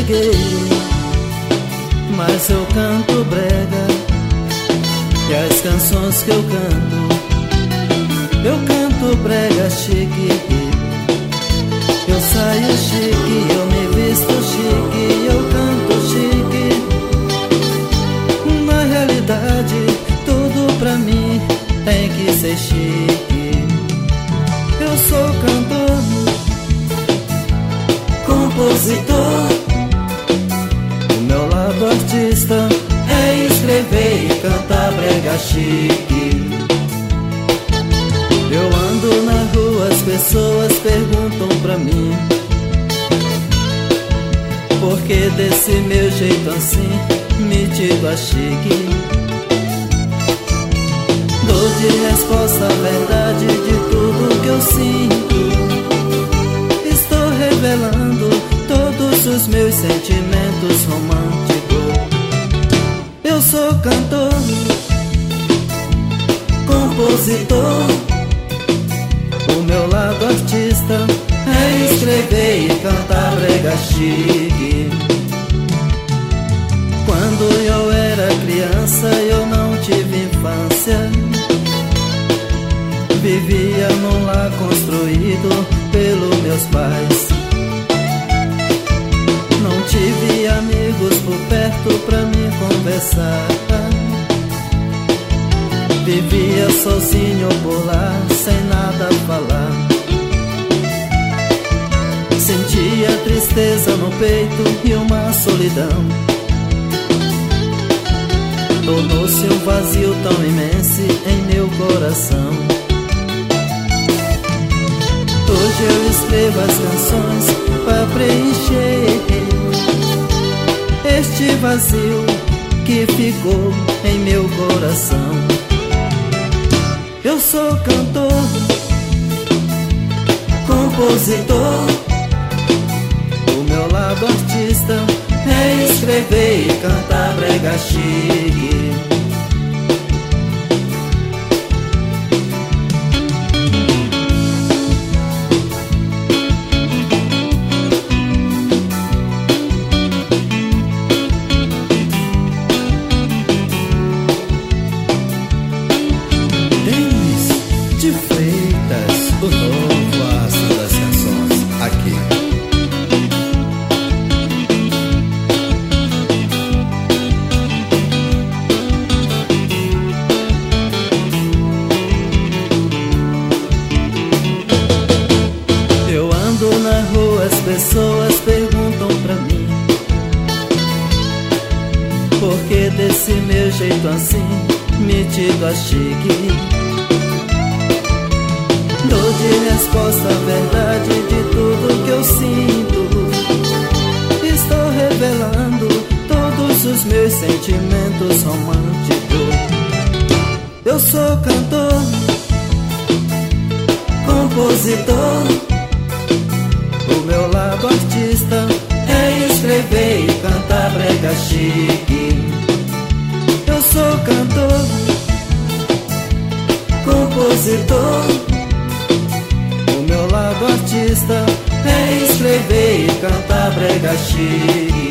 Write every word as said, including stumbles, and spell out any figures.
cheguei, mas eu canto brega. E as canções que eu canto, eu canto brega chique. Eu saio chique, eu me visto chique, eu canto chique. Na realidade, tudo pra mim tem que ser chique. Eu sou cantor, compositor. O meu lado artista é escrever e cantar brega chique. Eu ando na rua, as pessoas perguntam pra mim por que desse meu jeito assim, metido a chique. Dou de resposta a verdade de tudo que eu sinto. Estou revelando todos os meus sentimentos românticos. Eu sou cantor, compositor. O meu lado artista é escrever e cantar brega chique. Quando eu era criança eu não tive infância. Vivia num lar construído pelos meus pais. Não tive amigos por perto pra me conversar. Vivia sozinho por lá, sem nada a falar. Sentia tristeza no peito e uma solidão. Tornou-se um vazio tão imenso em meu coração. Hoje eu escrevo as canções pra preencher este vazio que ficou em meu coração. Eu sou cantor, compositor. O meu lado artista é escrever e cantar brega chique. De Freitas, o novo astro das canções, aqui. Eu ando na rua, as pessoas perguntam pra mim por que desse meu jeito assim, metido a chique. Dou de resposta a verdade de tudo que eu sinto. Estou revelando todos os meus sentimentos românticos. Eu sou cantor, compositor. O meu lado artista é escrever e cantar brega chique. Eu sou cantor, compositor. O meu lado artista é escrever e cantar brega chique.